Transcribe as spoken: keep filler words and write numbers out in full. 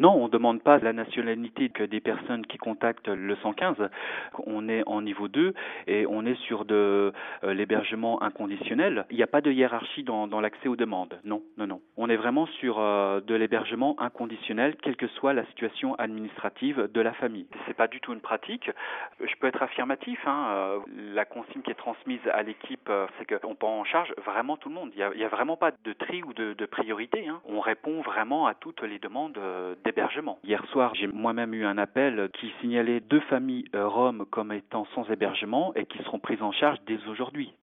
Non, on ne demande pas la nationalité que des personnes qui contactent le cent quinze. On est en niveau deux et on est sur de euh, l'hébergement inconditionnel. Il n'y a pas de hiérarchie dans, dans l'accès aux demandes. Non, non, non. On est vraiment sur euh, de l'hébergement inconditionnel, quelle que soit la situation administrative de la famille. C'est pas du tout une pratique. Je peux être affirmatif. Hein. Euh, la consigne qui est transmise à l'équipe, euh, c'est qu'on prend en charge vraiment tout le monde. Il n'y a, il y a vraiment pas de tri ou de, de priorité. Hein. On répond vraiment à toutes les demandes euh, d'hébergement. Hier soir, j'ai moi-même eu un appel qui signalait deux familles euh, roms comme étant sans hébergement et qui seront prises en charge dès aujourd'hui.